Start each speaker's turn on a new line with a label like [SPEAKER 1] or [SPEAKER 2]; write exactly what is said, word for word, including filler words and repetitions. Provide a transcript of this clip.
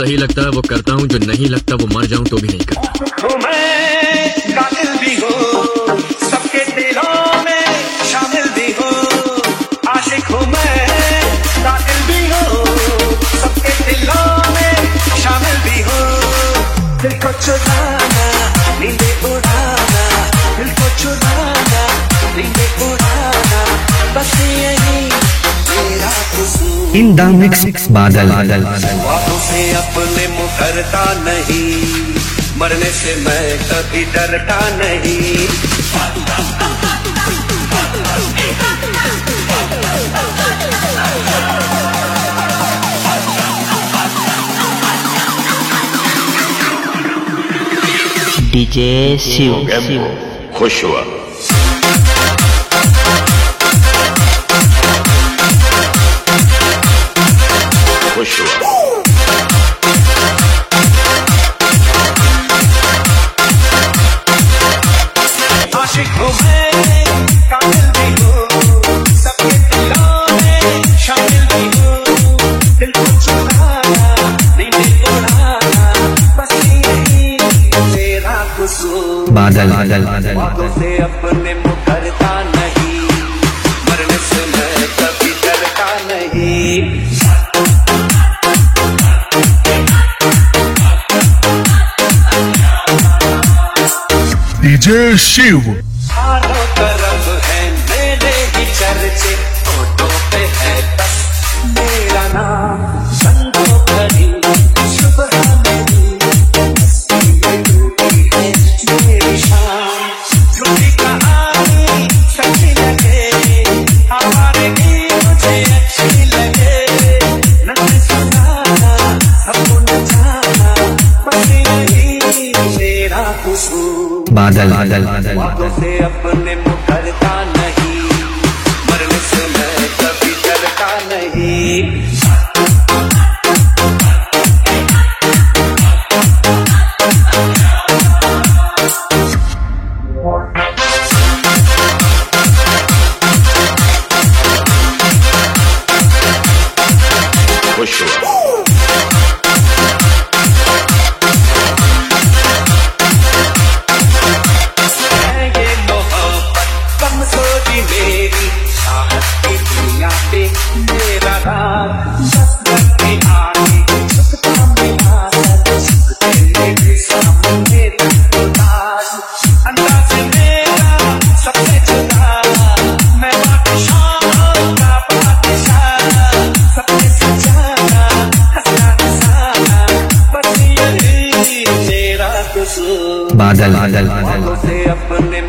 [SPEAKER 1] सही लगता है वो करता हूँ, जो नहीं लगता वो मर जाऊँ तो भी नहीं करता।
[SPEAKER 2] कातिल भी हो, सबके दिलों में शामिल भी हो, आशिक हूँ मैं, कातिल भी हो, सबके दिलों में शामिल भी हो। दिल को चुराना, नींदे उड़ाना, दिल को चुराना, नींदे उड़ाना, बस यही मेरा कसूर।
[SPEAKER 3] इन द मिक्स बादल
[SPEAKER 2] बातों से अपने मुकरता नहीं, मरने से मैं कभी डरता नहीं।
[SPEAKER 4] डीजे शिव
[SPEAKER 5] खुश हुआ। खुश हुआ।
[SPEAKER 2] आशिक हूँ मैं, कातिल भी हूँ, सबके दिलों में शामिल भी हूँ। दिल को चुराना, नींदे उड़ाना, बस यही मेरा कसूर।
[SPEAKER 3] बादल
[SPEAKER 2] बातों से अपने मुकरता नहीं, मरने से मैं कभी डरता नहीं।
[SPEAKER 6] डीजे शिव।
[SPEAKER 2] चारों तरफ है मेरे ही चर्चे, फोटो पे है बस मेरा नाम। संगो करी सुबह मेरी, मस्ती में डूबी है मेरी शाम। झूठी कहानी सच्ची लगे, हमारे गीत मुझे अच्छी लगे। नज़र सुनाना, सबको नचाना, बस यही मेरा कसूर।
[SPEAKER 3] बादल
[SPEAKER 2] बातों से अपने मुकरता नहीं, मरने से मैं कभी डरता नहीं।
[SPEAKER 5] खुश हुआ।
[SPEAKER 2] मेरी चाहत की दुनिया पे मेरा राज जज्बात में आके झुकता मेरा सर, झुकते मेरे सामने तक उदास। अंदाज़ मेरा सबसे जुदा, मैं बादशाह का बादशाह, सबसे सजाना, हंसना हंसाना, बस यही मेरा कसूर।
[SPEAKER 3] बादल
[SPEAKER 2] बातों से अपने